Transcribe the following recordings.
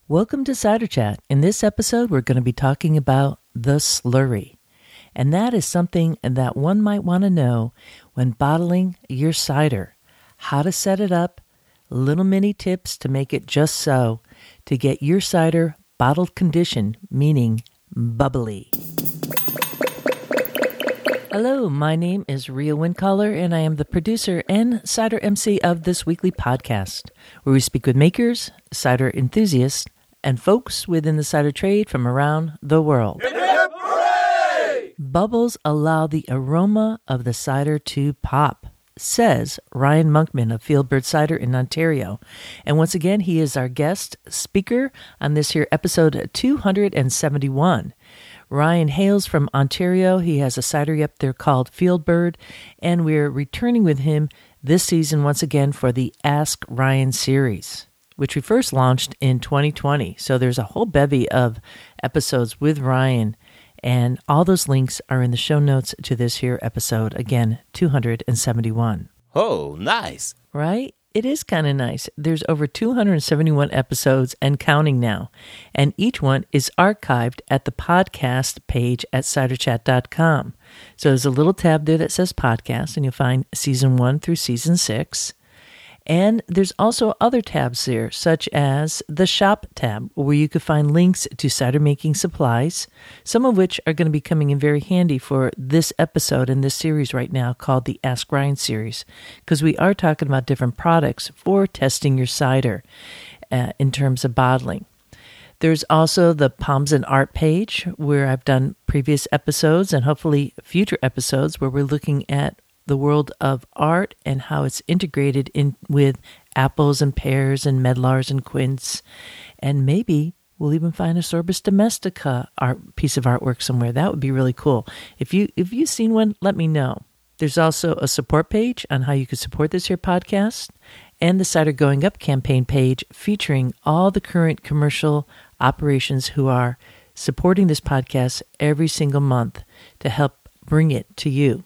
Welcome to Cider Chat. In this episode, we're going to be talking about the slurry. And that is something that one might want to know when bottling your cider. How to set it up, little mini tips to make it just so, to get your cider bottled condition, meaning bubbly. Hello, my name is Ria Windcaller, and I am the producer and cider MC of this weekly podcast, where we speak with makers, cider enthusiasts, and folks within the cider trade from around the world. Hip, hip, hooray! Bubbles allow the aroma of the cider to pop, says Ryan Monkman of Fieldbird Cider in Ontario. And once again, he is our guest speaker on this here episode 271. Ryan hails from Ontario. He has a cidery up there called Fieldbird, and we're returning with him this season once again for the Ask Ryan series, which we first launched in 2020. So there's a whole bevy of episodes with Ryan, and all those links are in the show notes to this here episode, again, 271. Oh, nice. Right? It is kind of nice. There's over 271 episodes and counting now, and each one is archived at the podcast page at ciderchat.com. So there's a little tab there that says podcast, and you'll find season 1 through season 6. And there's also other tabs there, such as the shop tab, where you could find links to cider making supplies, some of which are going to be coming in very handy for this episode in this series right now called the Ask Ryan series, because we are talking about different products for testing your cider in terms of bottling. There's also the Palms and Art page, where I've done previous episodes and hopefully future episodes where we're looking at the world of art and how it's integrated in with apples and pears and medlars and quince, and maybe we'll even find a Sorbus Domestica art piece of artwork somewhere. That would be really cool. If you've seen one, let me know. There's also a support page on how you can support this here podcast, and the Cider Going Up campaign page featuring all the current commercial operations who are supporting this podcast every single month to help bring it to you.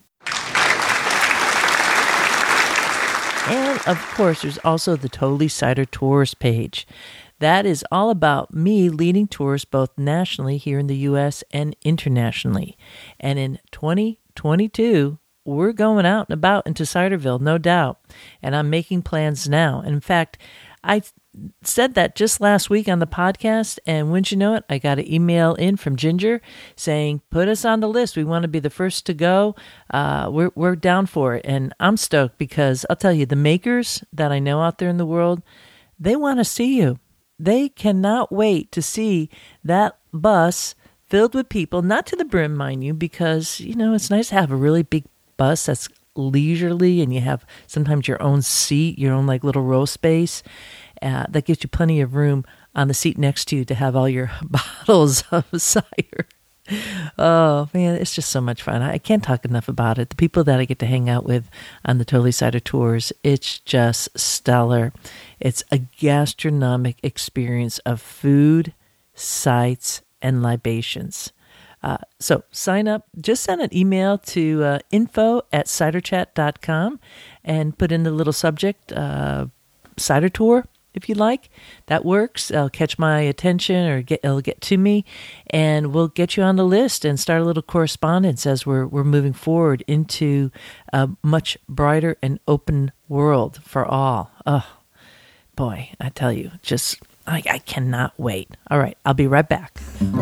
And, of course, there's also the Totally Cider Tours page. That is all about me leading tours both nationally here in the U.S. and internationally. And in 2022, we're going out and about into Ciderville, no doubt. And I'm making plans now. In fact, I said that just last week on the podcast, and wouldn't you know it, I got an email in from Ginger saying, put us on the list. We want to be the first to go. We're down for it. And I'm stoked because I'll tell you, the makers that I know out there in the world, they want to see you. They cannot wait to see that bus filled with people, not to the brim, mind you, because, you know, it's nice to have a really big bus that's leisurely and you have sometimes your own seat, your own like little row space. That gives you plenty of room on the seat next to you to have all your bottles of cider. Oh, man, it's just so much fun. I can't talk enough about it. The people that I get to hang out with on the Totally Cider Tours, it's just stellar. It's a gastronomic experience of food, sights, and libations. So sign up. Just send an email to info@ciderchat.com and put in the little subject, cider tour, if you like. That works. It'll catch my attention, or it'll get to me, and we'll get you on the list and start a little correspondence as we're moving forward into a much brighter and open world for all. Oh, boy, I tell you, I cannot wait. All right, I'll be right back.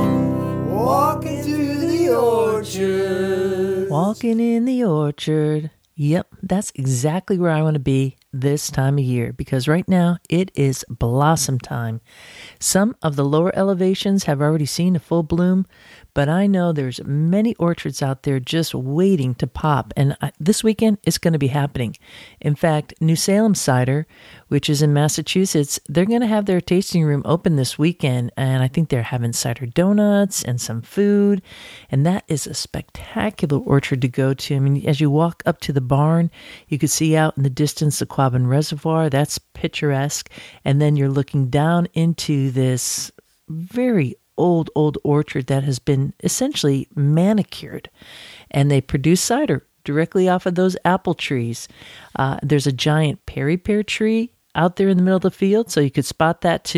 Walking through the orchard. Walking in the orchard. Yep, that's exactly where I want to be this time of year, because right now it is blossom time. Some of the lower elevations have already seen a full bloom, but I know there's many orchards out there just waiting to pop, and this weekend it's going to be happening. In fact, New Salem Cider, which is in Massachusetts, they're going to have their tasting room open this weekend, and I think they're having cider donuts and some food, and that is a spectacular orchard to go to. I mean, as you walk up to the barn, you could see out in the distance the Quabbin Reservoir. That's picturesque, and then you're looking down into this very old orchard that has been essentially manicured, and they produce cider directly off of those apple trees. There's a giant Perry pear tree out there in the middle of the field, so you could spot that too.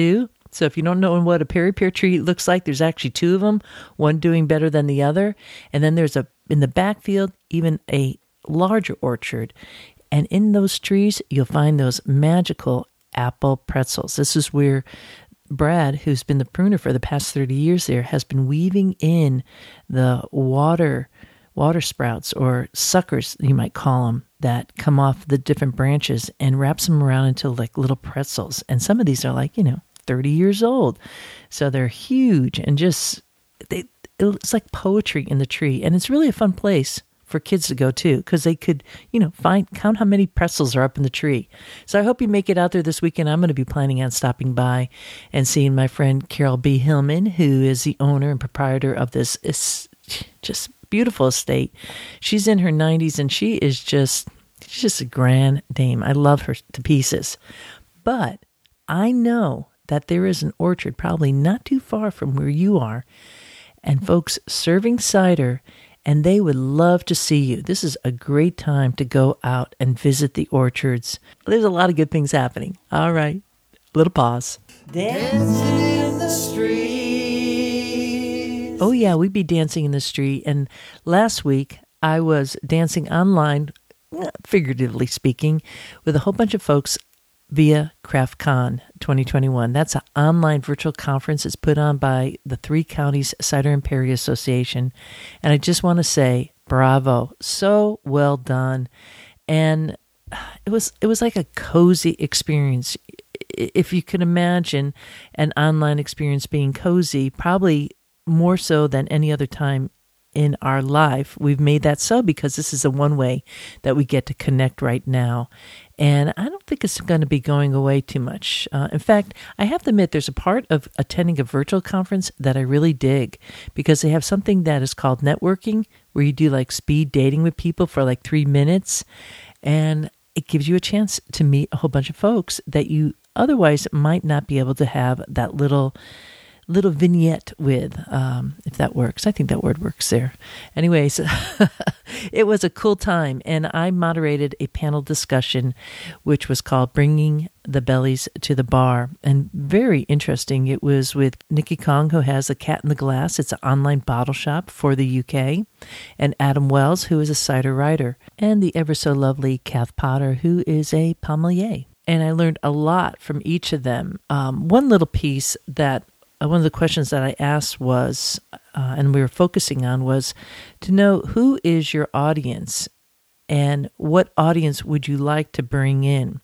So if you don't know what a peri-pear tree looks like, there's actually two of them, one doing better than the other. And then there's in the backfield, even a larger orchard. And in those trees, you'll find those magical apple pretzels. This is where Brad, who's been the pruner for the past 30 years there, has been weaving in the water sprouts, or suckers, you might call them, that come off the different branches, and wraps them around into like little pretzels. And some of these are like, 30 years old. So they're huge and just, it's like poetry in the tree. And it's really a fun place for kids to go too, because they could, count how many pretzels are up in the tree. So I hope you make it out there this weekend. I'm going to be planning on stopping by and seeing my friend Carol B. Hillman, who is the owner and proprietor of this just beautiful estate. She's in her 90s and she's just a grand dame. I love her to pieces. But I know that there is an orchard probably not too far from where you are, and folks serving cider, and they would love to see you. This is a great time to go out and visit the orchards. There's a lot of good things happening. All right, little pause. Dancing in the street. Oh yeah, we'd be dancing in the street. And last week I was dancing online, figuratively speaking, with a whole bunch of folks via CraftCon 2021. That's an online virtual conference. It's put on by the Three Counties Cider and Perry Association. And I just want to say, bravo. So well done. And it was like a cozy experience. If you can imagine an online experience being cozy, probably more so than any other time in our life, we've made that so because this is the one way that we get to connect right now. And I don't think it's going to be going away too much. In fact, I have to admit there's a part of attending a virtual conference that I really dig, because they have something that is called networking, where you do like speed dating with people for like 3 minutes. And it gives you a chance to meet a whole bunch of folks that you otherwise might not be able to have that little vignette with, if that works. I think that word works there. Anyways, it was a cool time, and I moderated a panel discussion which was called Bringing the Bellies to the Bar, and very interesting. It was with Nikki Kong, who has a Cat in the Glass. It's an online bottle shop for the UK, and Adam Wells, who is a cider writer, and the ever so lovely Kath Potter, who is a sommelier. And I learned a lot from each of them. One little piece that one of the questions that I asked was, and we were focusing on, was to know who is your audience and what audience would you like to bring in.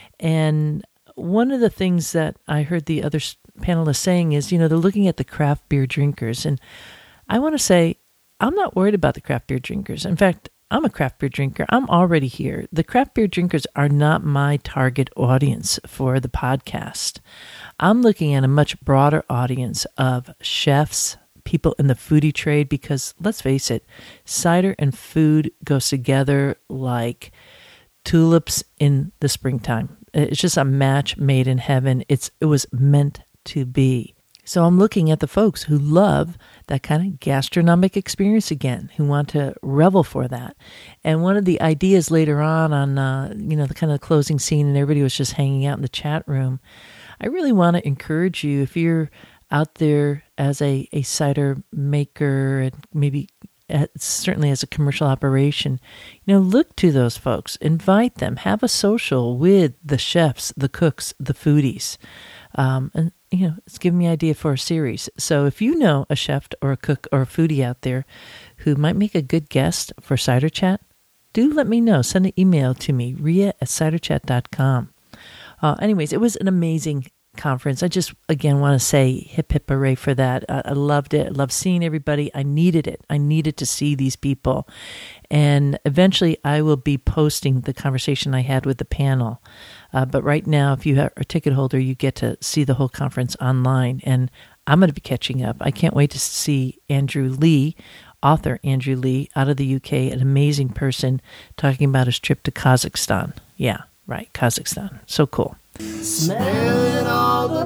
And one of the things that I heard the other panelists saying is, they're looking at the craft beer drinkers. And I want to say, I'm not worried about the craft beer drinkers. In fact, I'm a craft beer drinker. I'm already here. The craft beer drinkers are not my target audience for the podcast. I'm looking at a much broader audience of chefs, people in the foodie trade, because let's face it, cider and food goes together like tulips in the springtime. It's just a match made in heaven. It was meant to be. So I'm looking at the folks who love that kind of gastronomic experience again, who want to revel for that. And one of the ideas later on the kind of closing scene, and everybody was just hanging out in the chat room, I really want to encourage you, if you're out there as a cider maker, and maybe certainly as a commercial operation, look to those folks, invite them, have a social with the chefs, the cooks, the foodies. And it's giving me an idea for a series. So if you know a chef or a cook or a foodie out there who might make a good guest for Cider Chat, do let me know. Send an email to me, ria@ciderchat.com. Anyways, it was an amazing conference. I just, again, want to say hip, hip, hooray for that. I loved it. I loved seeing everybody. I needed it. I needed to see these people. And eventually I will be posting the conversation I had with the panel. But right now, if you are a ticket holder, you get to see the whole conference online. And I'm going to be catching up. I can't wait to see Andrew Lee, author Andrew Lee, out of the UK, an amazing person, talking about his trip to Kazakhstan. Yeah, right, Kazakhstan. So cool. Smelling all the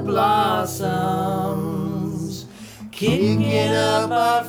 blossoms, kicking up our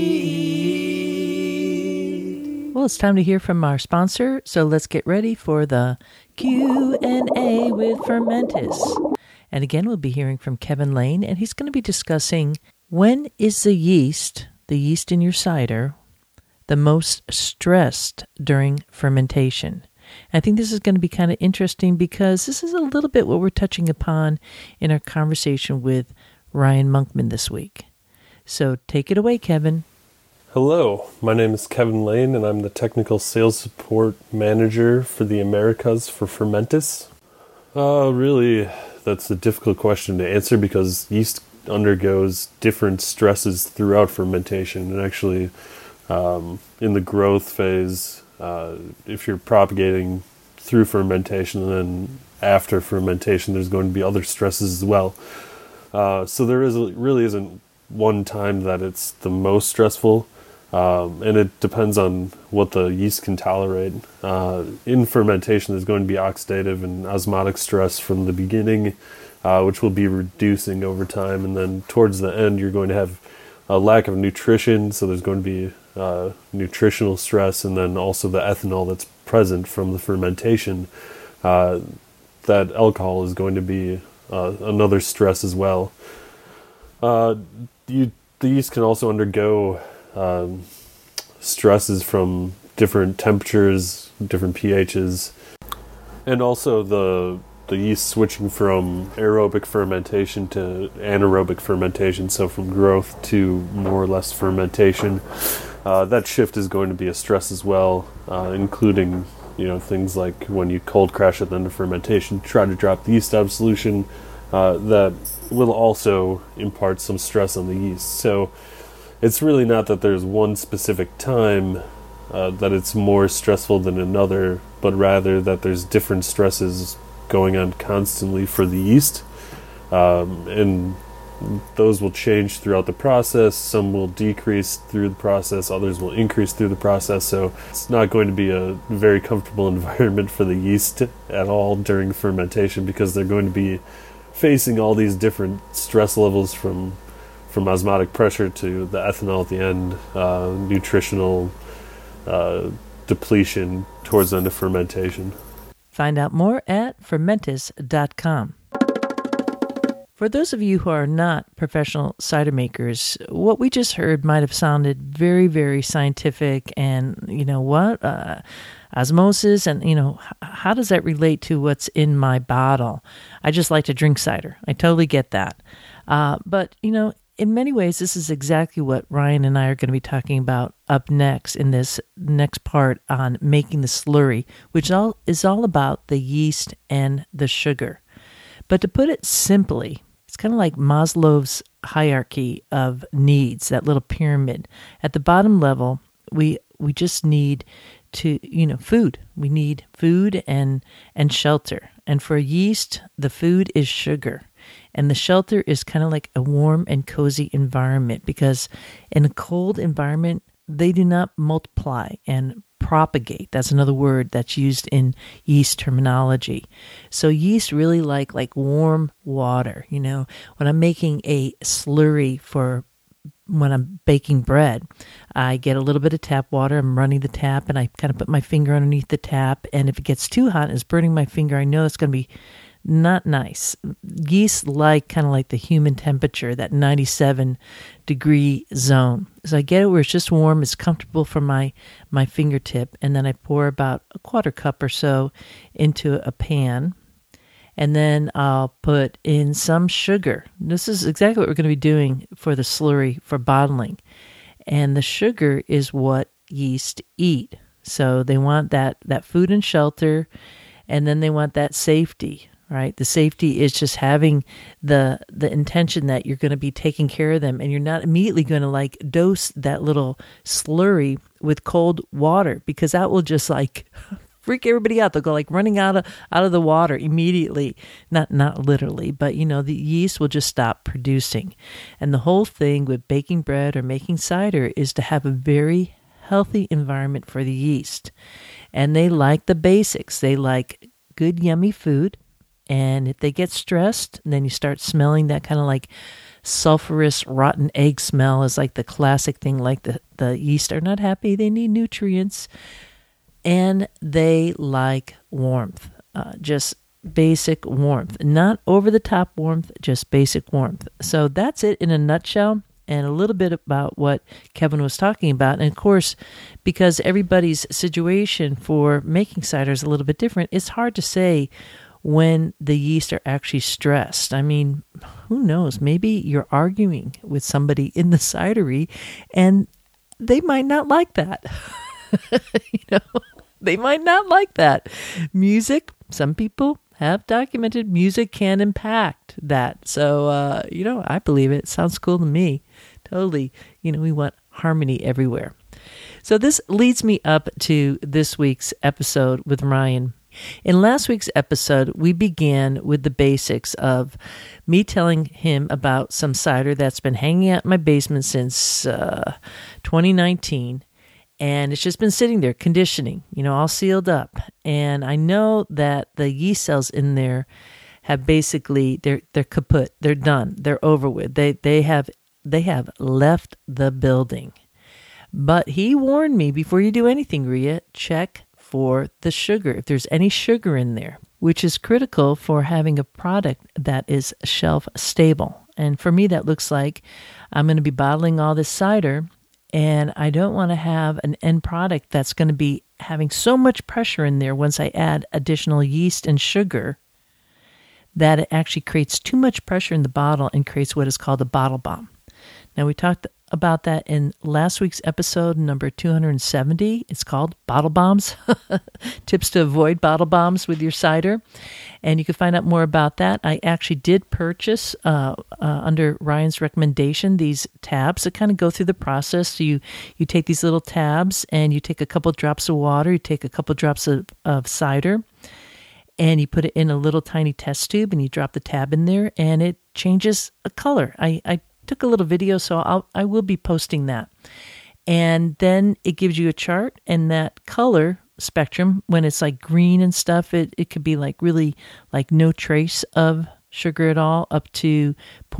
feet. Well, it's time to hear from our sponsor, so let's get ready for the Q&A with Fermentis. And again, we'll be hearing from Kevin Lane, and he's going to be discussing when is the yeast in your cider, the most stressed during fermentation. I think this is going to be kind of interesting because this is a little bit what we're touching upon in our conversation with Ryan Monkman this week. So take it away, Kevin. Hello, my name is Kevin Lane, and I'm the Technical Sales Support Manager for the Americas for Fermentis. Really, that's a difficult question to answer because yeast undergoes different stresses throughout fermentation. And actually, in the growth phase, if you're propagating through fermentation and then after fermentation, there's going to be other stresses as well. So there really isn't one time that it's the most stressful, and it depends on what the yeast can tolerate. In fermentation, there's going to be oxidative and osmotic stress from the beginning, which will be reducing over time, and then towards the end, you're going to have a lack of nutrition, so there's going to be nutritional stress, and then also the ethanol that's present from the fermentation. That alcohol is going to be another stress as well. The yeast can also undergo stresses from different temperatures, different pHs, and also the yeast switching from aerobic fermentation to anaerobic fermentation, so from growth to more or less fermentation. That shift is going to be a stress as well, including things like when you cold crash at the end of fermentation, try to drop the yeast out of solution. That will also impart some stress on the yeast. So it's really not that there's one specific time that it's more stressful than another, but rather that there's different stresses going on constantly for the yeast. And those will change throughout the process. Some will decrease through the process, others will increase through the process. So it's not going to be a very comfortable environment for the yeast at all during fermentation, because they're going to be facing all these different stress levels from osmotic pressure to the ethanol at the end, nutritional depletion towards the end of fermentation. Find out more at fermentis.com. For those of you who are not professional cider makers, what we just heard might have sounded very, very scientific and, osmosis and, how does that relate to what's in my bottle? I just like to drink cider. I totally get that. But, in many ways, this is exactly what Ryan and I are going to be talking about up next in this next part on making the slurry, which is all about the yeast and the sugar. But to put it simply, it's kind of like Maslow's hierarchy of needs, that little pyramid. At the bottom level, we just need to, food. We need food and shelter. And for yeast, the food is sugar. And the shelter is kind of like a warm and cozy environment, because in a cold environment, they do not multiply and propagate. That's another word that's used in yeast terminology. So yeast really like warm water. When I'm making a slurry for when I'm baking bread, I get a little bit of tap water. I'm running the tap, and I kind of put my finger underneath the tap. And if it gets too hot and it's burning my finger, I know it's going to be not nice. Yeast kind of like the human temperature, that 97-degree zone. So I get it where it's just warm, it's comfortable for my fingertip, and then I pour about a quarter cup or so into a pan, and then I'll put in some sugar. This is exactly what we're going to be doing for the slurry for bottling. And the sugar is what yeast eat. So they want that food and shelter, and then they want that safety. Right? The safety is just having the intention that you're going to be taking care of them, and you're not immediately going to dose that little slurry with cold water, because that will just freak everybody out. They'll go running out of the water immediately. Not literally, but the yeast will just stop producing. And the whole thing with baking bread or making cider is to have a very healthy environment for the yeast. And they like the basics. They like good, yummy food. And if they get stressed, then you start smelling that kind of sulfurous rotten egg smell is the classic thing. The yeast are not happy. They need nutrients. And they like warmth. Just basic warmth, not over the top warmth, just basic warmth. So that's it in a nutshell, and a little bit about what Kevin was talking about. And of course, because everybody's situation for making cider is a little bit different, it's hard to say when the yeast are actually stressed. I mean, who knows? Maybe you're arguing with somebody in the cidery and they might not like that. They might not like that. Music, some people have documented music can impact that. So, I believe it. Sounds cool to me. Totally. We want harmony everywhere. So this leads me up to this week's episode with Ryan. In last week's episode, we began with the basics of me telling him about some cider that's been hanging out in my basement since 2019. And it's just been sitting there conditioning, all sealed up. And I know that the yeast cells in there have basically, they're kaput. They're done. They're over with. They have left the building. But he warned me, before you do anything, Rhea, check for the sugar, if there's any sugar in there, which is critical for having a product that is shelf stable. And for me, that looks like I'm going to be bottling all this cider, and I don't want to have an end product that's going to be having so much pressure in there once I add additional yeast and sugar that it actually creates too much pressure in the bottle and creates what is called a bottle bomb. Now, we talked about that in last week's episode, number 270. It's called Bottle Bombs, Tips to Avoid Bottle Bombs with Your Cider. And you can find out more about that. I actually did purchase, under Ryan's recommendation, these tabs that kind of go through the process. So you take these little tabs and you take a couple drops of water, you take a couple drops of cider, and you put it in a little tiny test tube and you drop the tab in there and it changes a color. I took a little video, so I will be posting that. And then it gives you a chart, and that color spectrum, when it's like green and stuff, it could be like really like no trace of sugar at all, up to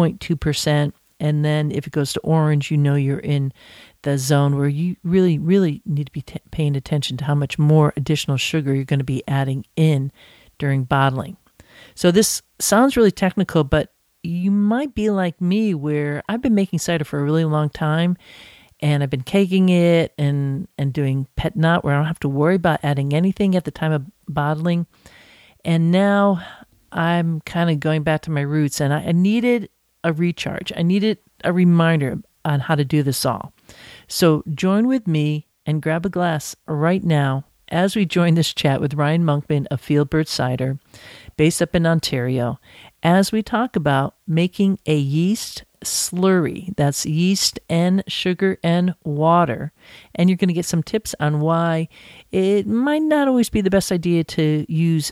0.2%. And then if it goes to orange, you're in the zone where you really, really need to be paying attention to how much more additional sugar you're going to be adding in during bottling. So this sounds really technical, but you might be like me, where I've been making cider for a really long time, and I've been caking it and doing pet nut, where I don't have to worry about adding anything at the time of bottling. And now I'm kind of going back to my roots, and I needed a recharge. I needed a reminder on how to do this all. So join with me and grab a glass right now as we join this chat with Ryan Monkman of Fieldbird Cider, based up in Ontario, as we talk about making a yeast slurry. That's yeast and sugar and water. And you're going to get some tips on why it might not always be the best idea to use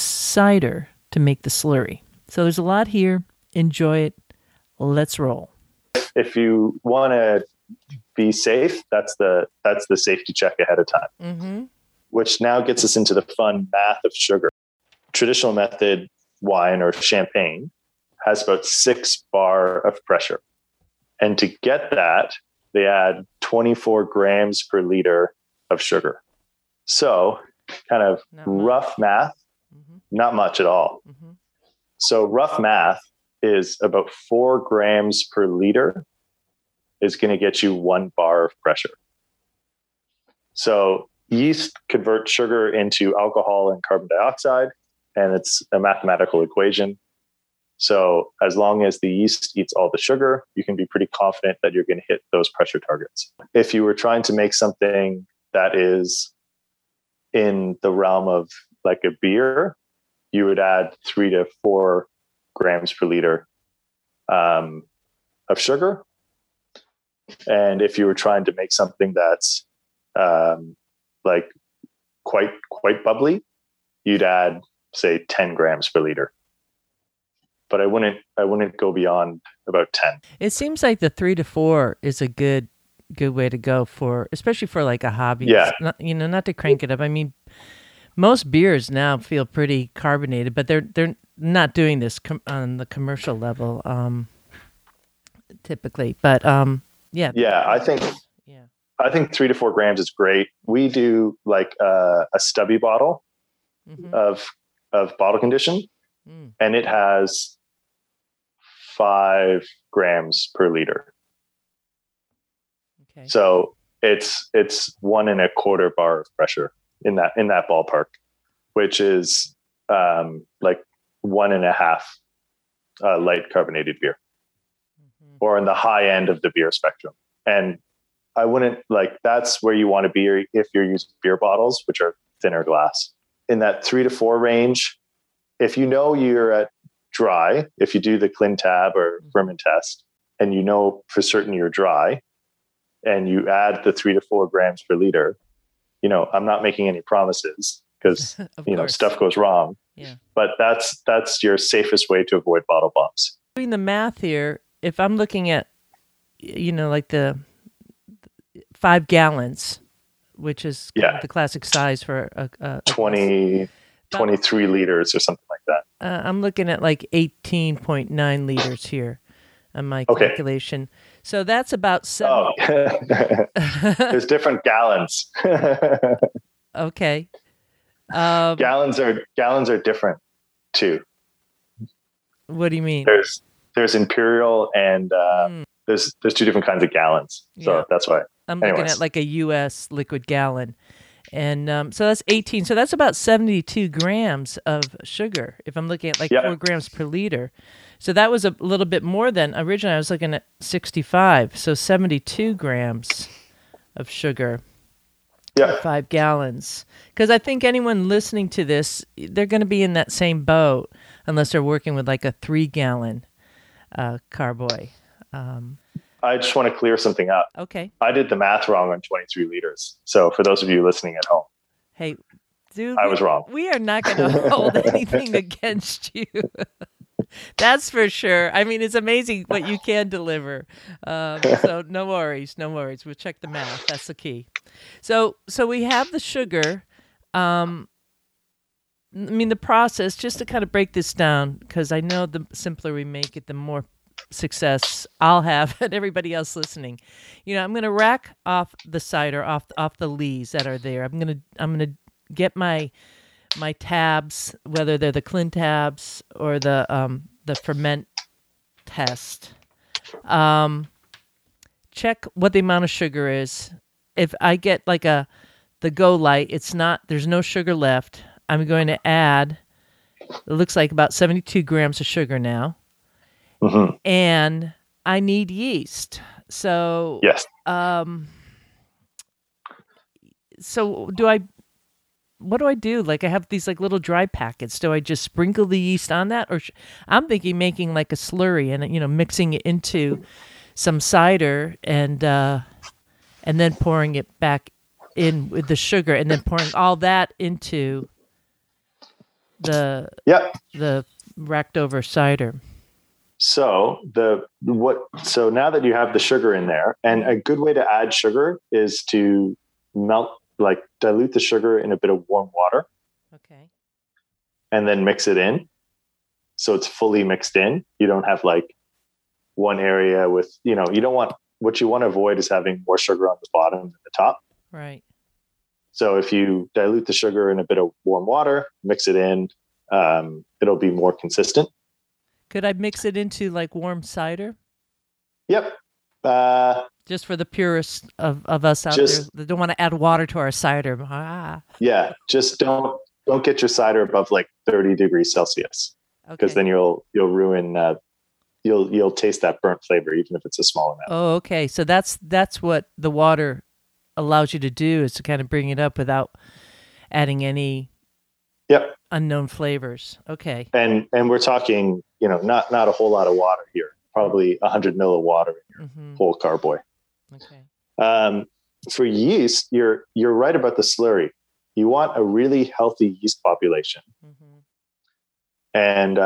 cider to make the slurry. So there's a lot here. Enjoy it. Let's roll. If you want to be safe, that's the safety check ahead of time. Mm-hmm. Which now gets us into the fun math of sugar. Traditional method wine or champagne has about 6 bar of pressure. And to get that, they add 24 grams per liter of sugar. So kind of rough math, not much at all. Mm-hmm. So rough math is about 4 grams per liter is going to get you 1 bar of pressure. So yeast convert sugar into alcohol and carbon dioxide, and it's a mathematical equation. So as long as the yeast eats all the sugar, you can be pretty confident that you're going to hit those pressure targets. If you were trying to make something that is in the realm of like a beer, you would add 3 to 4 grams per liter of sugar. And if you were trying to make something that's like quite bubbly, you'd add, say, 10 grams per liter. But I wouldn't go beyond about 10. It seems like the 3 to 4 is a good way to go for, especially for like a hobby. Yeah. Not to crank it up. I mean, most beers now feel pretty carbonated, but they're not doing this on the commercial level typically. But yeah. Yeah, I think 3 to 4 grams is great. We do like a stubby bottle of of bottle condition, Mm. and it has 5 grams per liter. Okay. So it's 1.25 bar of pressure in that ballpark, which is like 1.5 light carbonated beer, Mhm. or in the high end of the beer spectrum. And I wouldn't that's where you want to be if you're using beer bottles, which are thinner glass, in that 3 to 4 range. If you know you're at dry, if you do the ClinTab or ferment test, and you know for certain you're dry, and you add the 3 to 4 grams per liter, I'm not making any promises because Of course. stuff goes wrong. Yeah. But that's your safest way to avoid bottle bombs. Doing the math here, if I'm looking at, like the 5 gallons, which is kind of the classic size for a 23 liters or something like that. I'm looking at like 18.9 liters here on my calculation. So that's about 7. There's different gallons. Okay. Gallons are different too. What do you mean? There's imperial and there's 2 different kinds of gallons. So that's why. I'm looking at like a U.S. liquid gallon. And so that's 18. So that's about 72 grams of sugar if I'm looking at like 4 grams per liter. So that was a little bit more than originally I was looking at 65. So 72 grams of sugar. Yeah. 5 gallons. Because I think anyone listening to this, they're going to be in that same boat unless they're working with like a 3-gallon carboy. I just want to clear something up. Okay. I did the math wrong on 23 liters. So for those of you listening at home, hey, dude, I was wrong. We are not going to hold anything against you. That's for sure. I mean, it's amazing what you can deliver. So no worries. We'll check the math. That's the key. So we have the sugar. The process, just to kind of break this down, because I know the simpler we make it, the more success I'll have and everybody else listening. I'm going to rack off the cider off the lees that are there. I'm going to get my tabs, whether they're the ClinTabs or the ferment test. Check what the amount of sugar is. If I get like the Go Light, there's no sugar left. I'm going to add, it looks like about 72 grams of sugar now. Mm-hmm. And I need yeast. So yes. So what do I do? Like I have these like little dry packets. Do I just sprinkle the yeast on that, or I'm thinking making like a slurry and mixing it into some cider and then pouring it back in with the sugar and then pouring all that into the racked over cider. So now that you have the sugar in there, and a good way to add sugar is to dilute the sugar in a bit of warm water. Okay. And then mix it in. So it's fully mixed in. You don't have like one area with, you don't want, what you want to avoid is having more sugar on the bottom than the top. Right. So if you dilute the sugar in a bit of warm water, mix it in, it'll be more consistent. Could I mix it into like warm cider? Yep. Just for the purists of us out there that don't want to add water to our cider. Yeah. Just don't get your cider above like 30 degrees Celsius, because then you'll ruin, you'll taste that burnt flavor, even if it's a small amount. Oh, okay. So that's what the water allows you to do, is to kind of bring it up without adding any unknown flavors. Okay. And we're talking, not a whole lot of water here, probably 100 ml of water in your whole carboy. Okay. For yeast, you're right about the slurry. You want a really healthy yeast population. Mm-hmm. And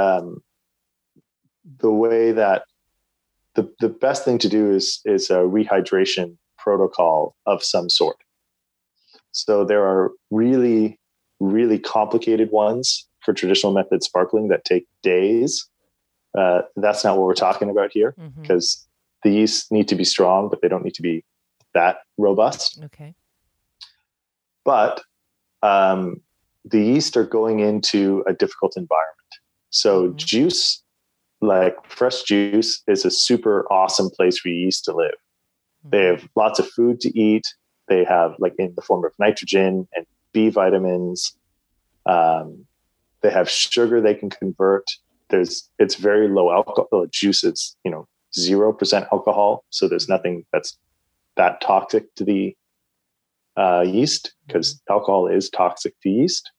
the way that the best thing to do is a rehydration protocol of some sort. So there are really, really complicated ones for traditional method sparkling that take days. That's not what we're talking about here, because the yeast need to be strong, but they don't need to be that robust. Okay. But the yeast are going into a difficult environment. So juice, like fresh juice, is a super awesome place for yeast to live. They have lots of food to eat. They have, like, in the form of nitrogen and B vitamins. They have sugar they can convert. It's very low alcohol. Juice is 0% alcohol, so there's nothing that's that toxic to the yeast, because alcohol is toxic to yeast.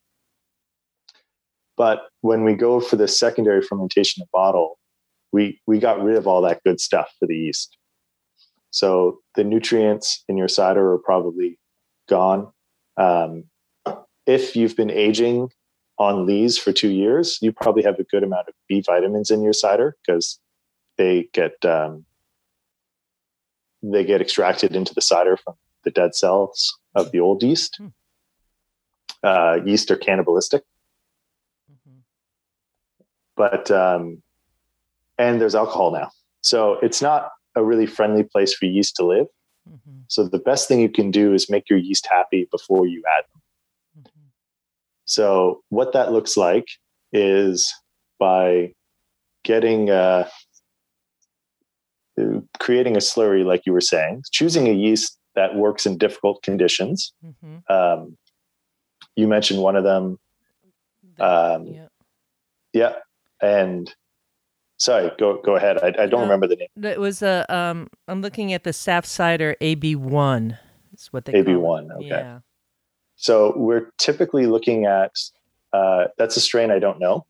But when we go for the secondary fermentation of bottle, we got rid of all that good stuff for the yeast. So the nutrients in your cider are probably gone. If you've been aging on lees for 2 years, you probably have a good amount of B vitamins in your cider, because they get extracted into the cider from the dead cells of the old yeast. Yeast are cannibalistic. But and there's alcohol now, so it's not a really friendly place for yeast to live. So the best thing you can do is make your yeast happy before you add them. So what that looks like is by getting creating a slurry, like you were saying, choosing a yeast that works in difficult conditions. You mentioned one of them. Yeah. And sorry, go ahead. I don't remember the name. It was I'm looking at the Saf Cider AB1. That's what they AB1. call it. Okay. Yeah. So we're typically looking at that's a strain I don't know,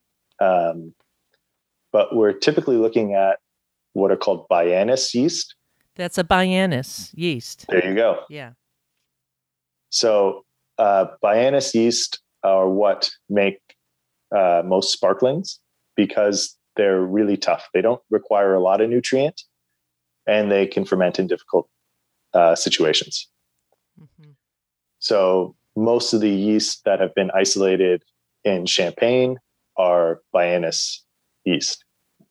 but we're typically looking at what are called Baianus yeast. That's a Baianus yeast. There you go. Yeah. So Baianus yeast are what make most sparklings, because they're really tough. They don't require a lot of nutrient, and they can ferment in difficult situations. So most of the yeasts that have been isolated in Champagne are Baianus yeast.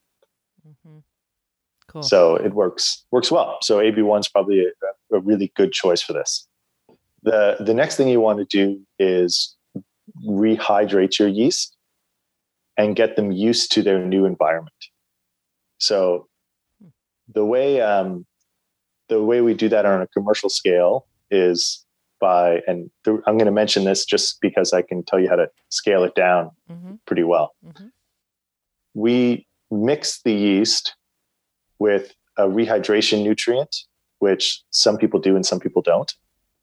Cool. So it works well. So AB1 is probably a really good choice for this. The next thing you want to do is rehydrate your yeast and get them used to their new environment. So the way we do that on a commercial scale is by, I'm going to mention this just because I can tell you how to scale it down pretty well. We mix the yeast with a rehydration nutrient, which some people do and some people don't.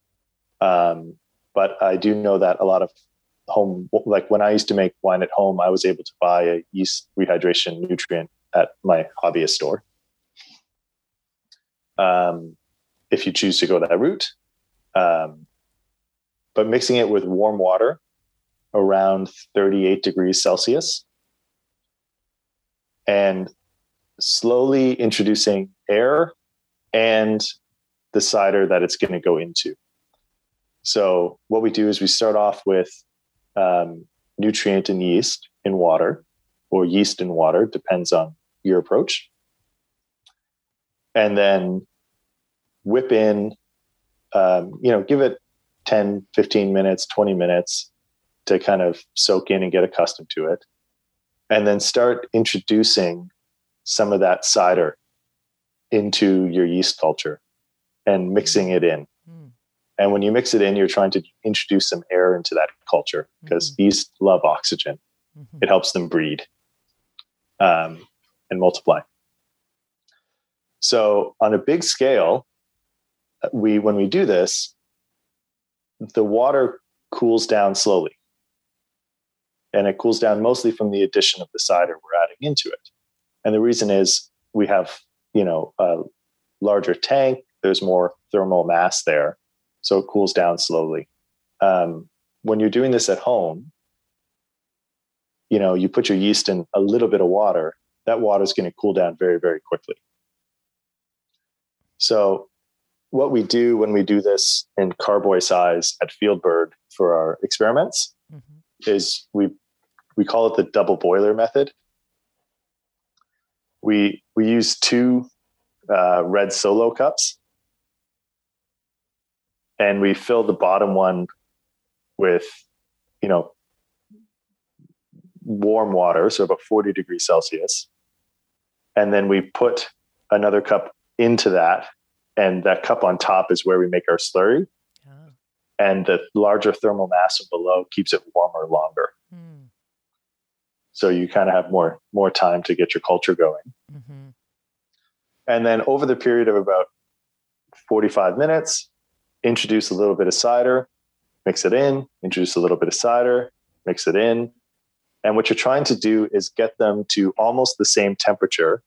But I do know that a lot of home, like when I used to make wine at home, I was able to buy a yeast rehydration nutrient at my hobbyist store. If you choose to go that route, but mixing it with warm water around 38 degrees Celsius and slowly introducing air and the cider that it's going to go into. So what we do is we start off with nutrient and yeast in water, or yeast in water, depends on your approach. And then whip in, give it 10, 15 minutes, 20 minutes to kind of soak in and get accustomed to it. And then start introducing some of that cider into your yeast culture and mixing it in. And when you mix it in, you're trying to introduce some air into that culture, because yeast love oxygen. It helps them breed and multiply. So on a big scale, when we do this, the water cools down slowly. And it cools down mostly from the addition of the cider we're adding into it. And the reason is we have, a larger tank. There's more thermal mass there. So it cools down slowly. When you're doing this at home, you put your yeast in a little bit of water, that water is going to cool down very, very quickly. So what we do when we do this in carboy size at Fieldbird for our experiments is we call it the double boiler method. We use 2 red Solo cups, and we fill the bottom one with, warm water, so about 40 degrees Celsius. And then we put another cup into that. And that cup on top is where we make our slurry. Oh. And the larger thermal mass below keeps it warmer longer. So you kind of have more time to get your culture going. Mm-hmm. And then over the period of about 45 minutes, introduce a little bit of cider, mix it in, introduce a little bit of cider, mix it in. And what you're trying to do is get them to almost the same temperature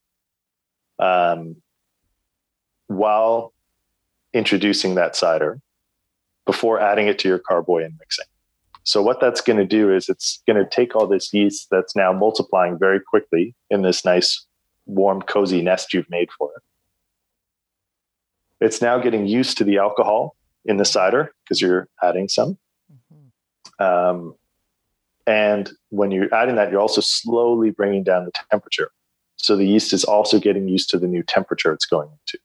while introducing that cider before adding it to your carboy and mixing. So what that's going to do is it's going to take all this yeast that's now multiplying very quickly in this nice, warm, cozy nest you've made for it. It's now getting used to the alcohol in the cider because you're adding some. Mm-hmm. And when you're adding that, you're also slowly bringing down the temperature. So the yeast is also getting used to the new temperature it's going into.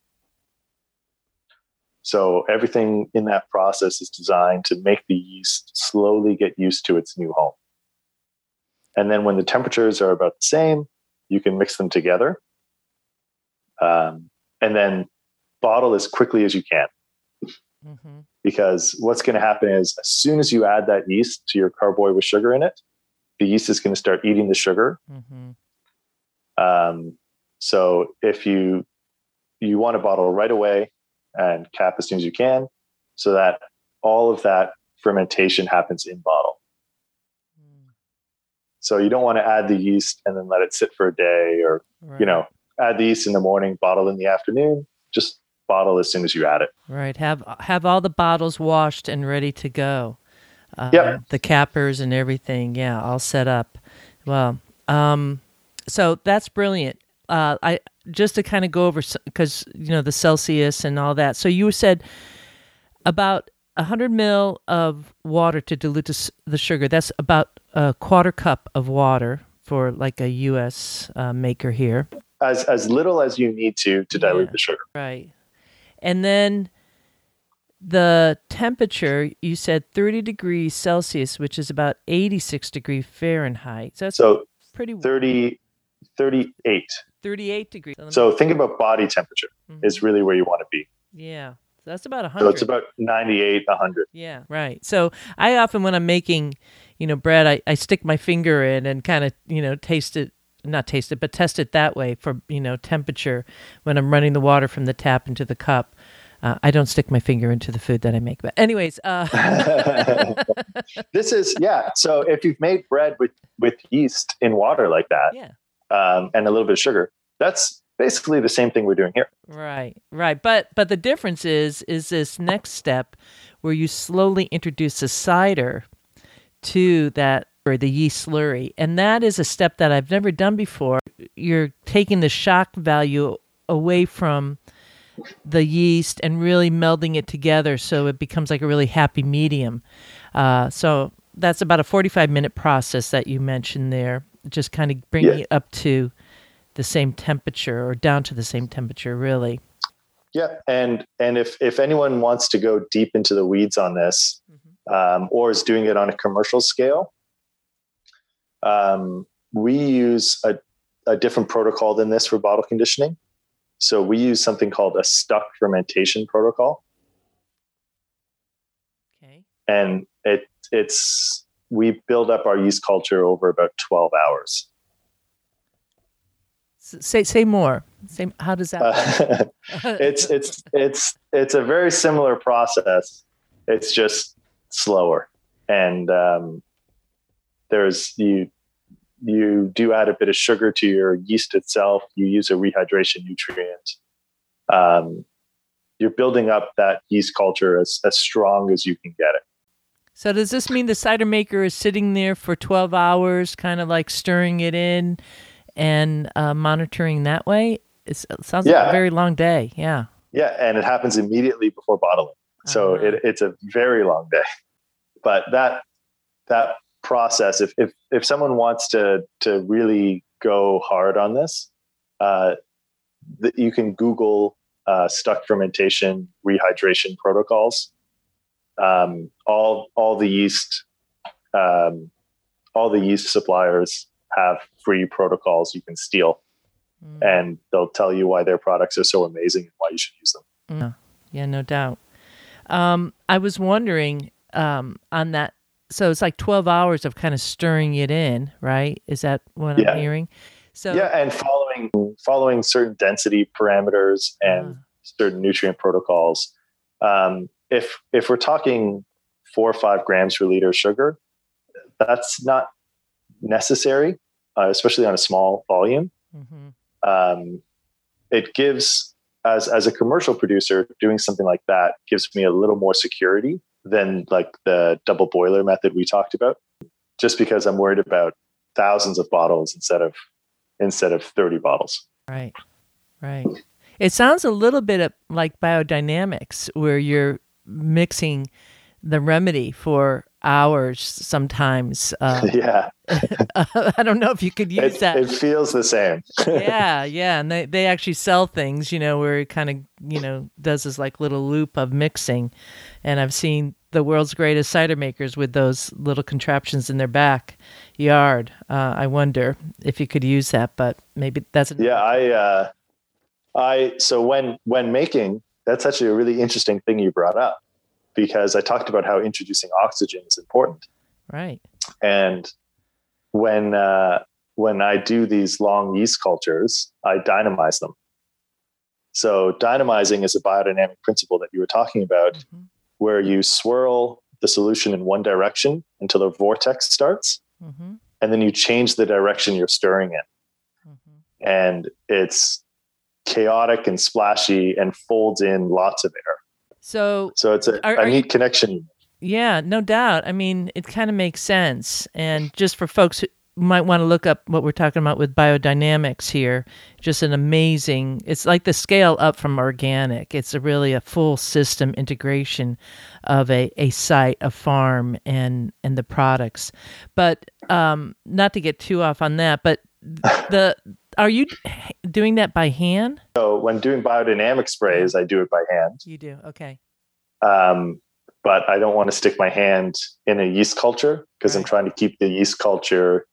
So everything in that process is designed to make the yeast slowly get used to its new home. And then when the temperatures are about the same, you can mix them together. And then bottle as quickly as you can. Mm-hmm. Because what's going to happen is as soon as you add that yeast to your carboy with sugar in it, the yeast is going to start eating the sugar. Mm-hmm. So if you want to bottle right away and cap as soon as you can, so that all of that fermentation happens in bottle. So you don't want to add the yeast and then let it sit for a day, or add the yeast in the morning, bottle in the afternoon. Just bottle as soon as you add it. Right. Have all the bottles washed and ready to go. Yep. The cappers and everything. Yeah, all set up. Well, so that's brilliant. I just to kind of go over, because the Celsius and all that. So you said about 100 ml of water to dilute the sugar. That's about a quarter cup of water for like a U.S. Maker here. As little as you need to dilute the sugar. Right. And then the temperature, you said 30 degrees Celsius, which is about 86 degrees Fahrenheit. So that's pretty 38. 38 degrees. So think about body temperature is really where you want to be. Yeah. So that's about 100. So it's about 98, 100. Yeah, right. So I often, when I'm making, bread, I stick my finger in and kind of, test it that way for, temperature when I'm running the water from the tap into the cup. I don't stick my finger into the food that I make. But anyways. This is, so if you've made bread with yeast in water like that, and a little bit of sugar, that's basically the same thing we're doing here. Right. But the difference is this next step where you slowly introduce the cider to that, or the yeast slurry. And that is a step that I've never done before. You're taking the shock value away from the yeast and really melding it together so it becomes like a really happy medium. So that's about a 45-minute process that you mentioned there, just kind of bringing it up to the same temperature, or down to the same temperature, really. Yeah, and if anyone wants to go deep into the weeds on this, or is doing it on a commercial scale, we use a different protocol than this for bottle conditioning. So we use something called a stuck fermentation protocol. Okay. And we build up our yeast culture over about 12 hours. Say more. How does that work? It's a very similar process. It's just slower. And you do add a bit of sugar to your yeast itself. You use a rehydration nutrient. You're building up that yeast culture as strong as you can get it. So does this mean the cider maker is sitting there for 12 hours, kind of like stirring it in and monitoring that way? It sounds like a very long day. Yeah. Yeah. And it happens immediately before bottling. So it's a very long day. But that process, if someone wants to really go hard on this, you can Google stuck fermentation rehydration protocols. All the yeast all the yeast suppliers have free protocols you can steal, and they'll tell you why their products are so amazing and why you should use them. Yeah, no doubt. I was wondering on that. So it's like 12 hours of kind of stirring it in, right? Is that what I'm hearing? So yeah, and following certain density parameters and certain nutrient protocols. If we're talking 4 or 5 grams per liter of sugar, that's not necessary, especially on a small volume. It gives, as a commercial producer, doing something like that gives me a little more security than like the double boiler method we talked about, just because I'm worried about thousands of bottles instead of 30 bottles. Right. It sounds a little bit like biodynamics, where you're mixing the remedy for hours sometimes. Yeah. I don't know if you could use that. It feels the same. Yeah. And they actually sell things, where it kind of, does this like little loop of mixing. And I've seen the world's greatest cider makers with those little contraptions in their backyard. I wonder if you could use that, but maybe that's... So when making, that's actually a really interesting thing you brought up, because I talked about how introducing oxygen is important. Right. And when I do these long yeast cultures, I dynamize them. So dynamizing is a biodynamic principle that you were talking about, where you swirl the solution in one direction until a vortex starts, and then you change the direction you're stirring in. And it's chaotic and splashy and folds in lots of air. So it's a neat connection. Yeah, no doubt. I mean, it kind of makes sense. And just for folks who might want to look up what we're talking about with biodynamics here, just an amazing, it's like the scale up from organic. It's really a full system integration of a site, a farm, and the products. But not to get too off on that, but are you doing that by hand? So when doing biodynamic sprays, I do it by hand. You do? Okay. But I don't want to stick my hand in a yeast culture, because I'm trying to keep the yeast culture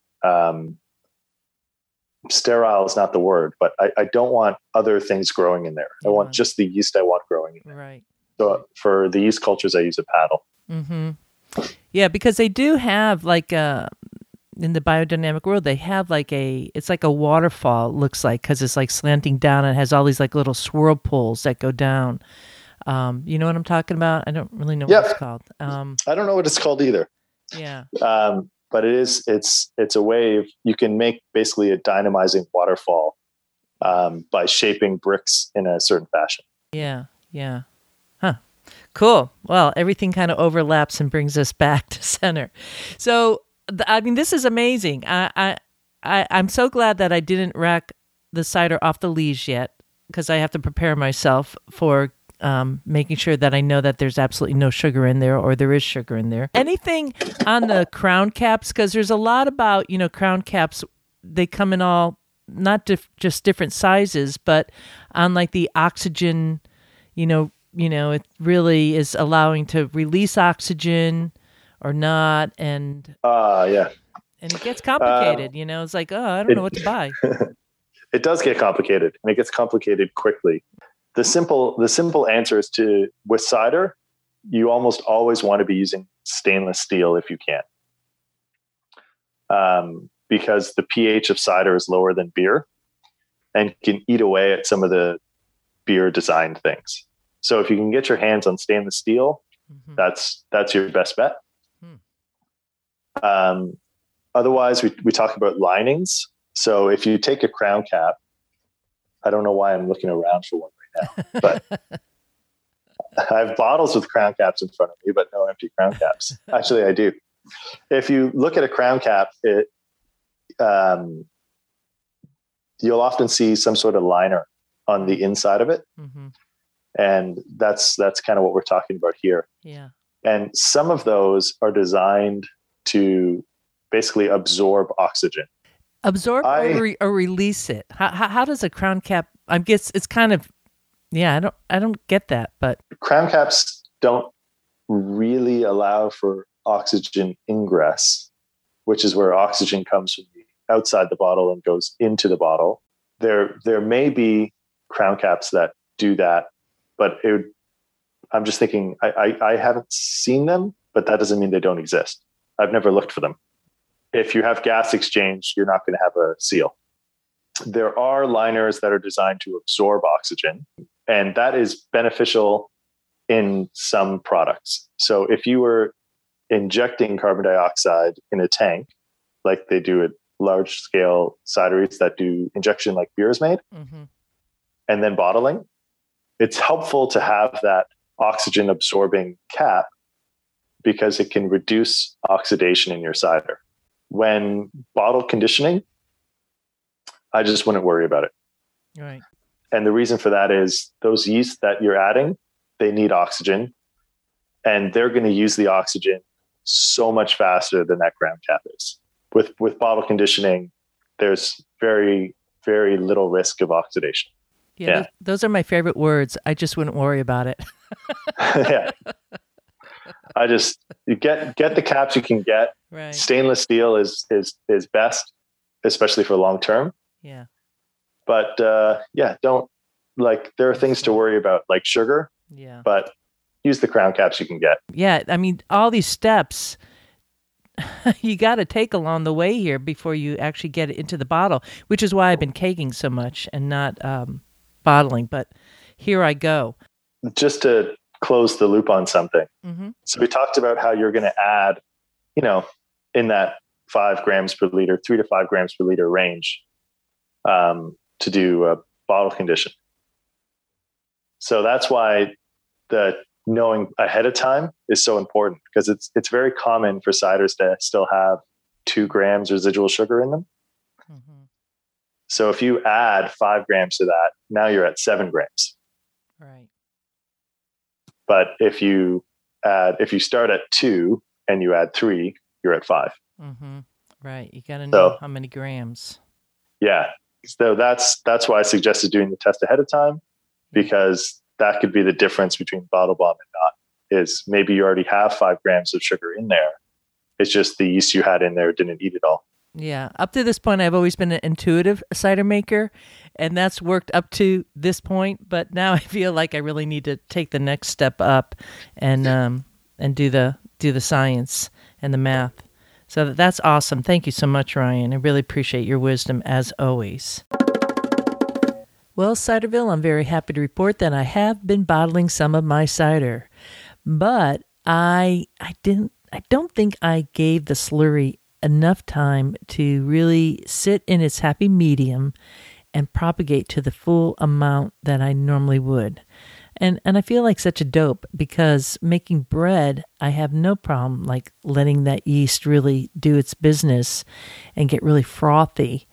sterile is not the word, but I don't want other things growing in there. I want just the yeast I want growing in there. Right. So for the yeast cultures, I use a paddle. Yeah, because they do have like in the biodynamic world, they have it's like a waterfall, it looks like, because it's like slanting down and has all these like little swirl pools that go down. You know what I'm talking about? I don't really know what it's called. I don't know what it's called either. Yeah. But it's a way of, you can make basically a dynamizing waterfall by shaping bricks in a certain fashion. Yeah. Huh. Cool. Well, everything kind of overlaps and brings us back to center. So, I mean, this is amazing. I'm so glad that I didn't rack the cider off the lees yet, because I have to prepare myself for making sure that I know that there's absolutely no sugar in there, or there is sugar in there. Anything on the crown caps? Because there's a lot about, crown caps, they come in all, not just different sizes, but on like the oxygen, it really is allowing to release oxygen or not. And and it gets complicated, it's like, I don't know what to buy. It does get complicated, and it gets complicated quickly. The simple answer is with cider, you almost always want to be using stainless steel if you can. Because the pH of cider is lower than beer and can eat away at some of the beer designed things. So if you can get your hands on stainless steel, that's your best bet. Otherwise, we talk about linings. So if you take a crown cap, I don't know why I'm looking around for one right now, but I have bottles with crown caps in front of me, but no empty crown caps. Actually, I do. If you look at a crown cap, you'll often see some sort of liner on the inside of it. And that's kind of what we're talking about here. Yeah. And some of those are designed to basically absorb oxygen. Absorb or release it. How does a crown cap? I guess it's kind of, I don't get that, but crown caps don't really allow for oxygen ingress. which is where oxygen comes from the outside the bottle and goes into the bottle. There may be crown caps that do that, but I'm just thinking, I haven't seen them, but that doesn't mean they don't exist. I've never looked for them. If you have gas exchange, you're not going to have a seal. There are liners that are designed to absorb oxygen, and that is beneficial in some products. So if you were injecting carbon dioxide in a tank, like they do at large scale cideries that do injection like beer is made, and then bottling, it's helpful to have that oxygen absorbing cap because it can reduce oxidation in your cider. When bottle conditioning, I just wouldn't worry about it. Right. And the reason for that is those yeasts that you're adding, they need oxygen, and they're going to use the oxygen so much faster than that ground cap is. With bottle conditioning, there's very, very little risk of oxidation. Yeah. Those are my favorite words. I just wouldn't worry about it. Yeah. You get the caps you can get. Right. Stainless steel is best, especially for long term. Yeah. But don't there are things to worry about like sugar. Yeah. But use the crown caps you can get. Yeah. I mean, all these steps you got to take along the way here before you actually get it into the bottle, which is why I've been caking so much and not bottling. But here I go. Just to close the loop on something. So we talked about how you're going to add, in that 5 grams per liter, 3 to 5 grams per liter range to do a bottle condition. So that's why the knowing ahead of time is so important, because it's very common for ciders to still have 2 grams residual sugar in them. So if you add 5 grams to that, now you're at 7 grams. Right. But if you start at 2 and you add 3, you're at 5. Right. You got to know how many grams. Yeah. So that's why I suggested doing the test ahead of time, because that could be the difference between bottle bomb and not, is maybe you already have 5 grams of sugar in there. It's just the yeast you had in there didn't eat it all. Yeah. Up to this point, I've always been an intuitive cider maker, and that's worked up to this point. But now I feel like I really need to take the next step up and do the science and the math. So that's awesome. Thank you so much, Ryan. I really appreciate your wisdom as always. Well, Ciderville, I'm very happy to report that I have been bottling some of my cider, but I don't think I gave the slurry enough time to really sit in its happy medium and propagate to the full amount that I normally would. And I feel like such a dope, because making bread, I have no problem like letting that yeast really do its business and get really frothy.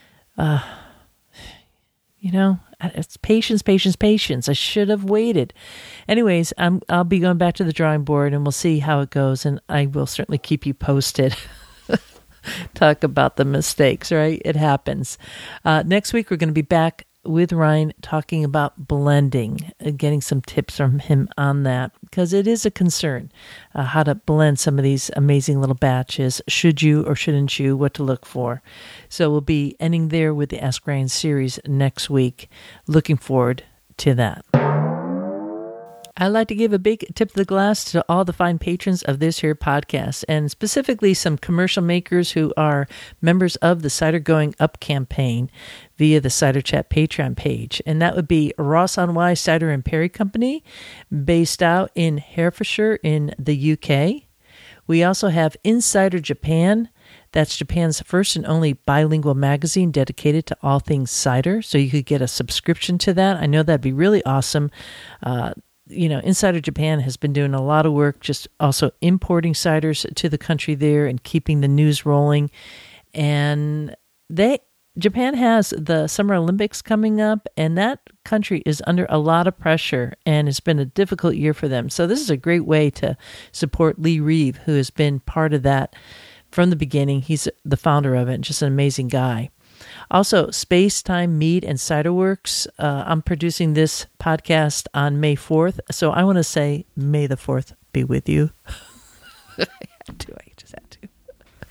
It's patience. I should have waited. Anyways, I'll be going back to the drawing board, and we'll see how it goes, and I will certainly keep you posted. Talk about the mistakes, right? It happens. Next week, we're going to be back with Ryan talking about blending, getting some tips from him on that, because it is a concern, how to blend some of these amazing little batches. Should you or shouldn't you? What to look for? So we'll be ending there with the Ask Ryan series next week. Looking forward to that. I'd like to give a big tip of the glass to all the fine patrons of this here podcast, and specifically some commercial makers who are members of the Cider Going Up campaign via the Cider Chat Patreon page. And that would be Ross on Wye Cider and Perry Company, based out in Herefordshire in the UK. We also have Insider Japan. That's Japan's first and only bilingual magazine dedicated to all things cider. So you could get a subscription to that. I know that'd be really awesome. Insider Japan has been doing a lot of work just also importing ciders to the country there and keeping the news rolling. And Japan has the Summer Olympics coming up, and that country is under a lot of pressure, and it's been a difficult year for them. So this is a great way to support Lee Reeve, who has been part of that from the beginning. He's the founder of it, and just an amazing guy. Also, Space Time Mead and Cider Works. I'm producing this podcast on May 4th, so I want to say May the 4th be with you. I just had to.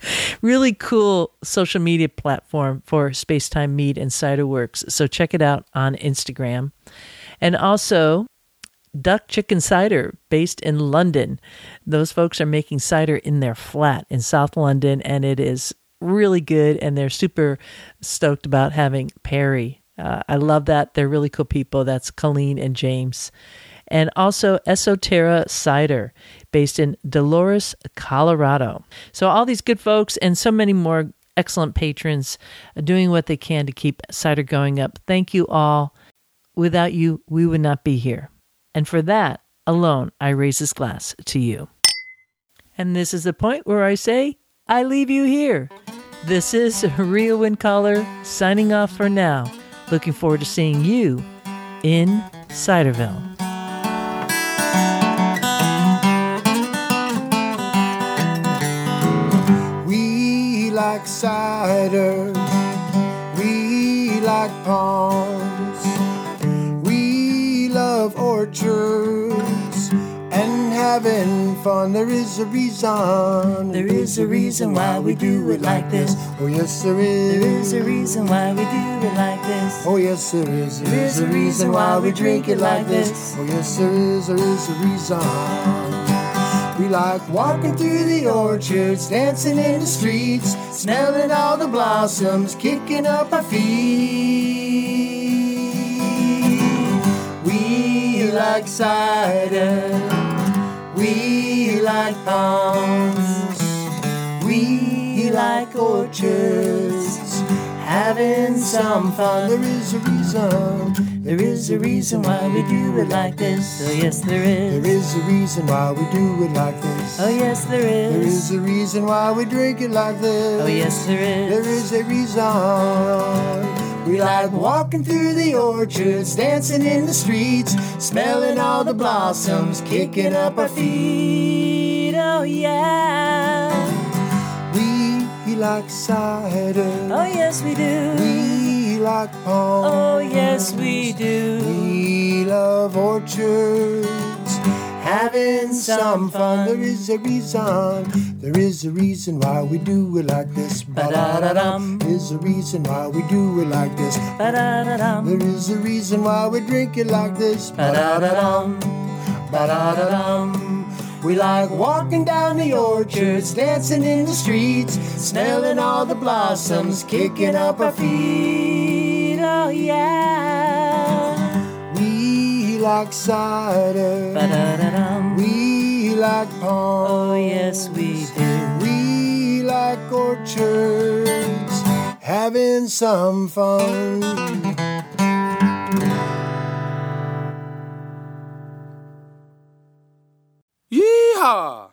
Really cool social media platform for Spacetime Mead and Cider Works. So check it out on Instagram. And also Duck Chicken Cider, based in London. Those folks are making cider in their flat in South London, and it is really good, and they're super stoked about having Perry. I love that. They're really cool people. That's Colleen and James. And also Esoterra Cider, based in Dolores, Colorado. So all these good folks and so many more excellent patrons doing what they can to keep cider going up. Thank you all. Without you, we would not be here. And for that alone, I raise this glass to you. And this is the point where I say, I leave you here. This is Ria Windcaller signing off for now. Looking forward to seeing you in Ciderville. We like cider, we like palms, we love orchards and having fun. There is a reason why we do it like this. Oh yes there is. There is a reason why we do it like this. Oh yes there is. There is a reason why we drink it like this. Oh yes there is a reason. We like walking through the orchards, dancing in the streets, smelling all the blossoms, kicking up our feet. We like cider, we like palms, we like orchards, having some fun. There is a reason why we do it like this. Oh yes there is. There is a reason why we do it like this. Oh yes there is. There is a reason why we drink it like this. Oh yes there is. There is a reason. We like walking through the orchards, dancing in the streets, smelling all the blossoms, kicking up our feet. Oh yeah. We like cider. Oh yes we do. We like palms. Oh yes we do. We love orchards, having some fun. There is a reason. There is a reason why we do it like this. Ba-da-da-dum. There is a reason why we do it like this. Ba-da-da-dum. There is a reason why we drink it like this. Ba-da-da-dum. Ba-da-da-dum. We like walking down the orchards, dancing in the streets, smelling all the blossoms, kicking up our feet. Oh yeah. We like cider. Ba-da-da-dum. We like palms. Oh yes we do. We like orchards, having some fun. Yeehaw!